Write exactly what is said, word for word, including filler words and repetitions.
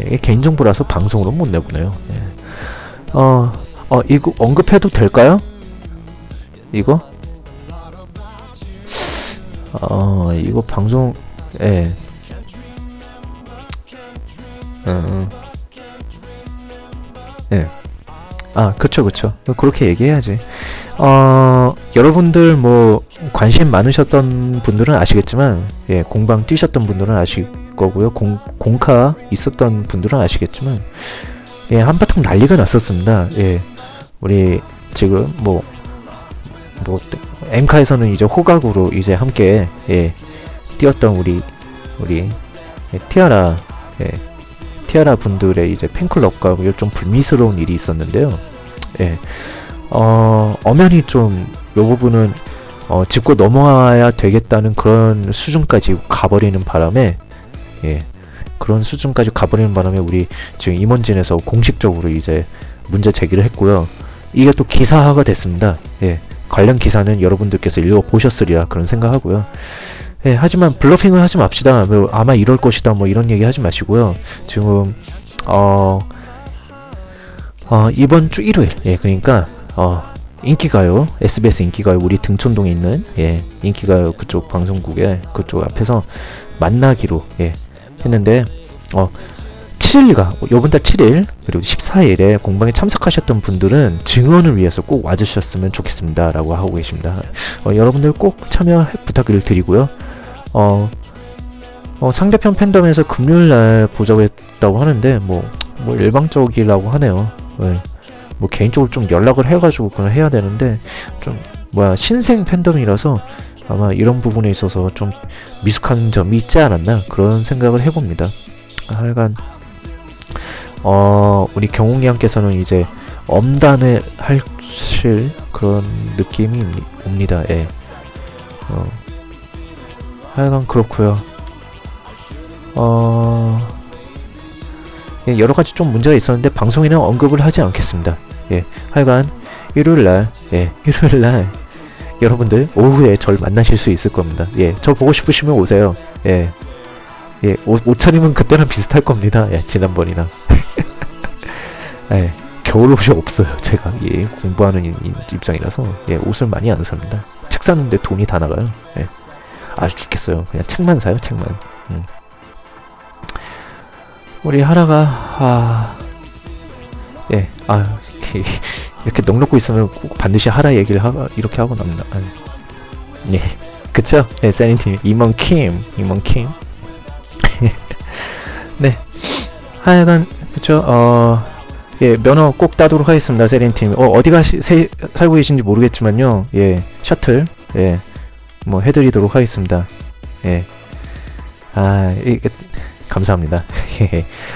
이게 개인정보라서 방송으로 못 내보내요. 예. 어, 어, 이거 언급해도 될까요? 이거? 어, 이거 방송, 예. 음, 예. 아, 그쵸, 그쵸. 그렇게 얘기해야지. 어, 여러분들 뭐, 관심 많으셨던 분들은 아시겠지만, 예, 공방 뛰셨던 분들은 아실 거고요. 공, 공카 있었던 분들은 아시겠지만, 예, 한바탕 난리가 났었습니다. 예, 우리, 지금, 뭐, 뭐, 엠카에서는 이제 호각으로 이제 함께, 예, 뛰었던 우리, 우리, 예, 티아라, 예, 티아라 분들의 이제 팬클럽과 좀 불미스러운 일이 있었는데요. 예, 어, 엄연히 좀, 요 부분은, 어, 짚고 넘어와야 되겠다는 그런 수준까지 가버리는 바람에, 예, 그런 수준까지 가버리는 바람에 우리 지금 임원진에서 공식적으로 이제 문제 제기를 했고요. 이게 또 기사화가 됐습니다. 예, 관련 기사는 여러분들께서 읽어보셨으리라 그런 생각하고요. 예, 하지만 블러핑을 하지 맙시다. 뭐, 아마 이럴 것이다. 뭐 이런 얘기 하지 마시고요. 지금 어, 어 이번 주 일요일, 예, 그러니까 어 인기가요, 에스비에스 인기가요, 우리 등촌동에 있는 예 인기가요 그쪽 방송국에 그쪽 앞에서 만나기로 예 했는데 어 칠 일가 요번 달 칠 일 그리고 십사 일에 공방에 참석하셨던 분들은 증언을 위해서 꼭 와주셨으면 좋겠습니다 라고 하고 계십니다. 어, 여러분들 꼭 참여 부탁을 드리고요. 어, 어, 상대편 팬덤에서 금요일날 보자고 했다고 하는데 뭐, 뭐 일방적이라고 하네요. 네. 뭐 개인적으로 좀 연락을 해가지고 그걸 해야 되는데 좀 뭐야 신생 팬덤이라서 아마 이런 부분에 있어서 좀 미숙한 점이 있지 않았나 그런 생각을 해봅니다. 하여간 어 우리 경웅이 형께서는 이제 엄단을 하실 그런 느낌이 옵니다. 예. 어. 하여간 그렇고요. 어 예, 여러 가지 좀 문제가 있었는데 방송에는 언급을 하지 않겠습니다. 예, 하여간 일요일날, 예, 일요일날 여러분들 오후에 절 만나실 수 있을 겁니다. 예, 저 보고 싶으시면 오세요. 예, 예, 옷, 옷 차림은 그때랑 비슷할 겁니다. 예, 지난번이랑. 예, 겨울 옷이 없어요. 제가 예, 공부하는 이, 이, 입장이라서 예, 옷을 많이 안 삽니다. 책 사는데 돈이 다 나가요. 예, 아주 죽겠어요. 그냥 책만 사요, 책만. 음. 우리 하나가 아, 예, 아 이렇게 넉넉고 있으면 꼭 반드시 하라 얘기를 하, 이렇게 하고 남나. 아, 예, 그쵸? 네, 세니팀 임원 킴, 임원 킴. 네, 하여간 그쵸? 어, 예, 면허 꼭 따도록 하겠습니다, 세린팀. 어, 어디가 시, 세, 살고 계신지 모르겠지만요. 예, 셔틀, 예, 뭐 해드리도록 하겠습니다. 예, 아, 이, 감사합니다.